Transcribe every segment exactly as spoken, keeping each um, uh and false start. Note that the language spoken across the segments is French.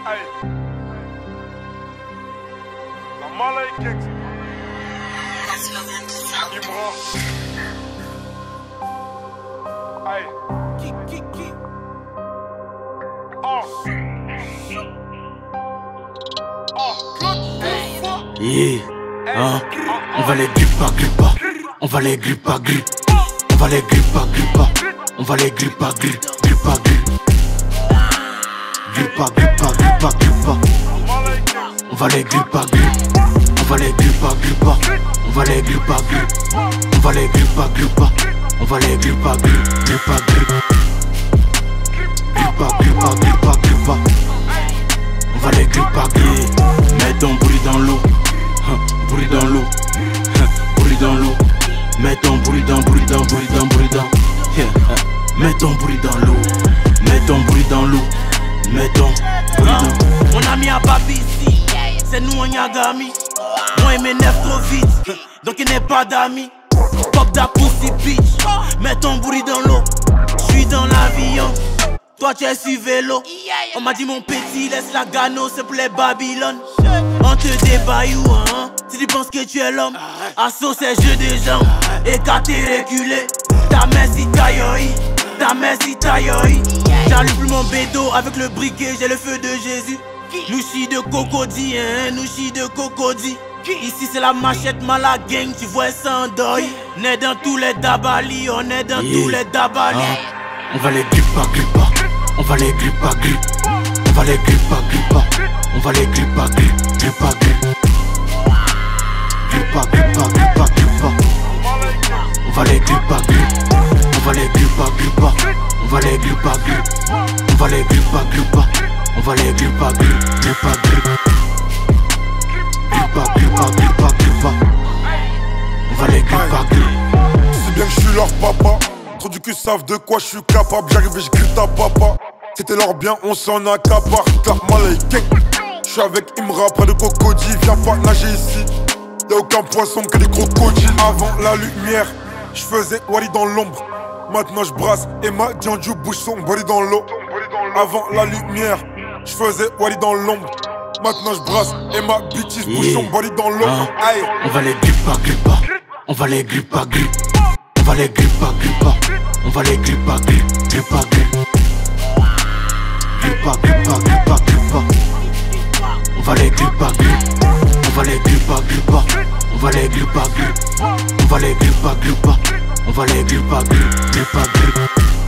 Aïe. La Malaïque. Imra. Aïe. Qui, qui, qui. Oh. Oh. Yeah. Hein. On va les grippa, grippa. On va les grippa, grip. On va les grippa, grippa. On va les grippa, grip. Grippa, grip. Grippa, grippa, grippa, grippa. On va les grippa, grip. On va les grippa, grippa. On va les grippa, grip. On va les grippa, grippa. On va les grippa, grip. Grippa, grip. Grippa, grippa, grippa, grippa. On va les grippa, grip. Mets ton bruit dans l'eau. Bruit dans l'eau. Bruit dans l'eau. Mets ton bruit dans, bruit dans, bruit dans, bruit dans. Mets ton bruit dans l'eau. Mets ton bruit dans l'eau. Mets ton bruit dans. Mon ami a pas ici. C'est nous on y a gami. Moi il m'énerve trop vite. Donc il n'est pas d'amis. Pop da pussy bitch. Mets ton bruit dans l'eau. J'suis dans l'avion. Toi tu es sur vélo. On m'a dit mon petit laisse la gano, c'est pour les Babylone. On te débaillou hein. Si tu penses que tu es l'homme. Assaut c'est jeu de jambes. Et quand t'es reculé. Ta mère si tailloi. Ta mère si tailloi. J'allume plus mon bédo avec le briquet, j'ai le feu de Jésus. Nous chi de cocody, hein, nous chi de cocody. Ici c'est la machette mala gang, tu vois ça en deuil. On est dans tous les dabali, on est dans Yeah. tous les dabali. Ah. On va les grippa, grippa. On va les grippa, grip. On va les grippa, grippa. On va les grippa, grip. Grippa, grip. Grippa, grippa, grippa, grippa. On va les grippa, grip. On va les grippa, grippa. On va les grippa, grip. On va les grippa, grippa. On va les grippa, grip. Grippa, grip. Grippa, grippa, grippa, grippa. On va les grippa, grip. C'est bien que je suis leur papa. Trop du cul savent de quoi je suis capable. J'arrive et je grille ta papa. C'était leur bien, on s'en accapare. La Malaïque. Je suis avec Imra près de Cocody. Viens pas nager ici. Y'a aucun poisson que des crocodiles. Avant la lumière, je faisais Wally dans l'ombre. Maintenant je brasse et ma Dianju bouge son body dans l'eau. Avant la lumière, je faisais Wally dans l'ombre. Maintenant je brasse et ma bitch bouge son body dans l'eau. Ah. On va les grippa, grippa. On va les grippa, grip. On va les grippa, grippa. On va les grippa, grip. Grippa, grip. Grippa, grippa, grippa, grippa. On va les grippa, grip. On va les grippa, grippa. On va les grippa, grip. On va les grippa, grippa. On va les grippa, grip. Grippa, grip.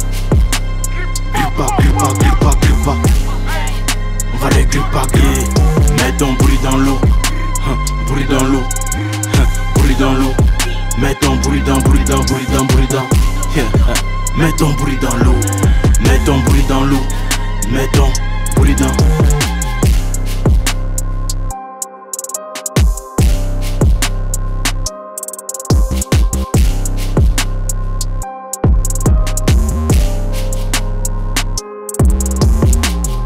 Grippa, grippa, grippa, grippa. On va les grippa, grip. Mets ton bruit dans l'eau. Bruit dans l'eau. Bruit dans l'eau. Mets ton bruit dans, bruit dans, bruit dans, bruit dans. Mets ton bruit dans l'eau. Mets ton bruit dans l'eau. Mets ton bruit dans.